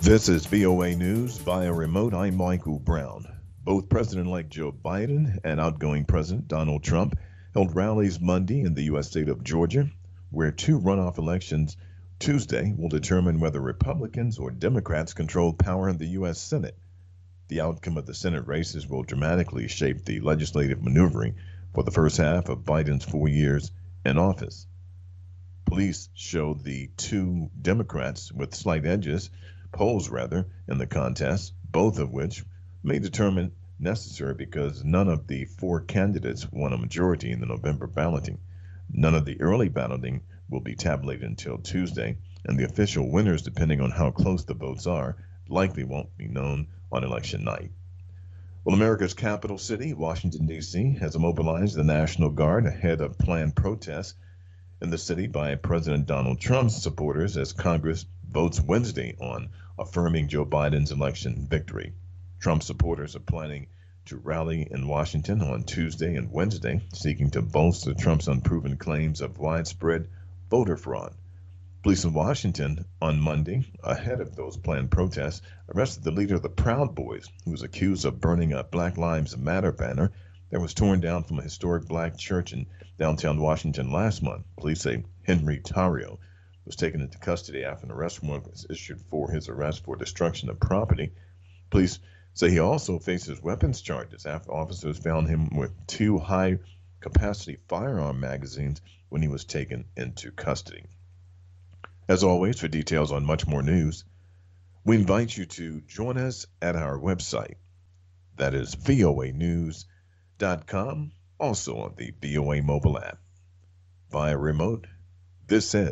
This is VOA News via remote. I'm Michael Brown. Both President-elect Joe Biden and outgoing President Donald Trump held rallies Monday in the U.S. state of Georgia, where two runoff elections Tuesday will determine whether Republicans or Democrats control power in the U.S. Senate. The outcome of the Senate races will dramatically shape the legislative maneuvering for the first half of Biden's 4 years in office. Police showed the two Democrats with slight edges, polls rather, in the contest, both of which may determine necessary because none of the four candidates won a majority in the November balloting. None of the early balloting will be tabulated until Tuesday, and the official winners, depending on how close the votes are, likely won't be known on election night. Well, America's capital city, Washington, D.C., has mobilized the National Guard ahead of planned protests in the city by President Donald Trump's supporters as Congress votes Wednesday on affirming Joe Biden's election victory. Trump supporters are planning to rally in Washington on Tuesday and Wednesday, seeking to bolster Trump's unproven claims of widespread voter fraud. Police in Washington on Monday, ahead of those planned protests, arrested the leader of the Proud Boys, who was accused of burning a Black Lives Matter banner that was torn down from a historic black church in downtown Washington last month. Police say Henry Tarrio was taken into custody after an arrest warrant was issued for his arrest for destruction of property. Police say he also faces weapons charges after officers found him with two high-capacity firearm magazines when he was taken into custody. As always, for details on much more news, we invite you to join us at our website. That is voanews.com, also on the VOA mobile app. Via remote, this is